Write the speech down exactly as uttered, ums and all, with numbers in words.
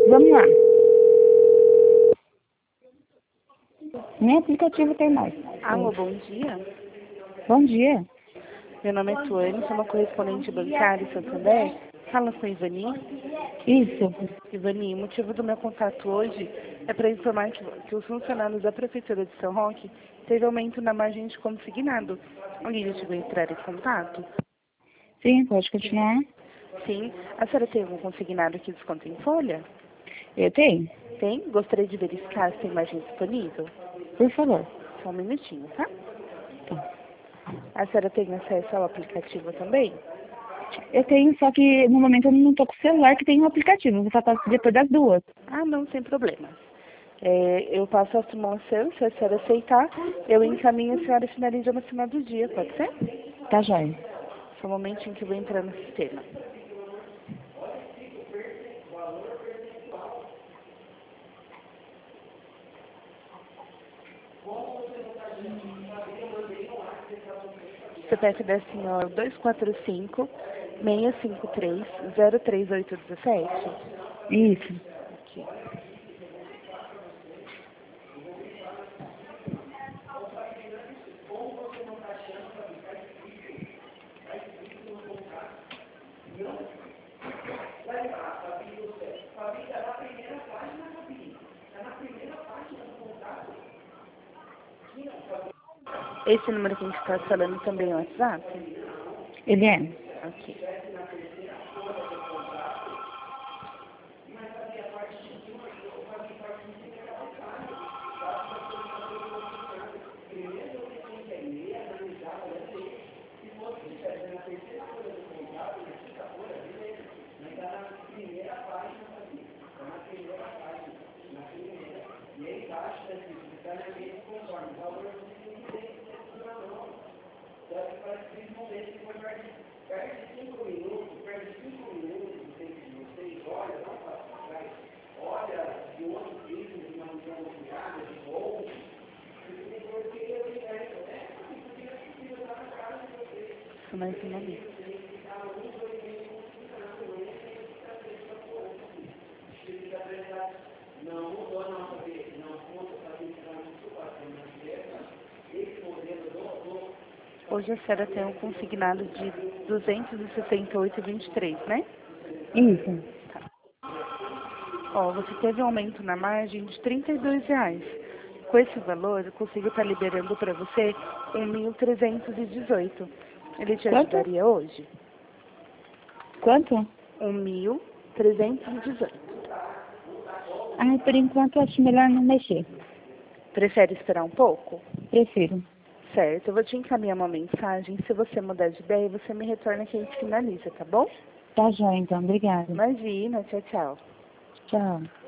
Vamos lá. Nem aplicativo tem mais. Alô, bom dia. Bom dia. Meu nome é Tuane, sou uma correspondente bancária em Santander. Fala com Ivani. Isso. Ivani, o motivo do meu contato hoje é para informar que, que os funcionários da Prefeitura de São Roque teve aumento na margem de consignado. Alguém já chegou a entrar em contato? Sim, pode continuar. Sim. A senhora tem algum consignado que desconta em folha? Eu tenho. Tem? Gostaria de verificar se tem margem disponível? Por favor. Só um minutinho, tá? Tá. A senhora tem acesso ao aplicativo também? Eu tenho, só que no momento eu não estou com o celular que tem um aplicativo. Vou passar depois das duas. Ah, não, sem problema. É, eu passo a simulação, se a senhora aceitar, eu encaminho a senhora e finaliza no final do dia, pode ser? Tá jóia. Só um momentinho que eu vou entrar no sistema. O C P F da senhora dois quatro cinco, seis cinco três, zero três oito um sete. Isso. Aqui. Esse número que a gente está falando também é o WhatsApp? Ele é. Ok. Só mais um momento. Hoje a senhora tem um consignado de duzentos e sessenta e oito vírgula vinte e três, né? Isso. Ó, você teve um aumento na margem de trinta e dois reais. Com esse valor, eu consigo estar liberando para você um mil trezentos e dezoito. Ele te Quanto? ajudaria hoje? Quanto? um mil trezentos e dezoito. Ah, por enquanto eu acho melhor não mexer. Prefere esperar um pouco? Prefiro. Certo, eu vou te encaminhar uma mensagem. Se você mudar de ideia, você me retorna que a gente finaliza, tá bom? Tá jóia, então. Obrigada. Imagina, tchau, tchau. Tchau.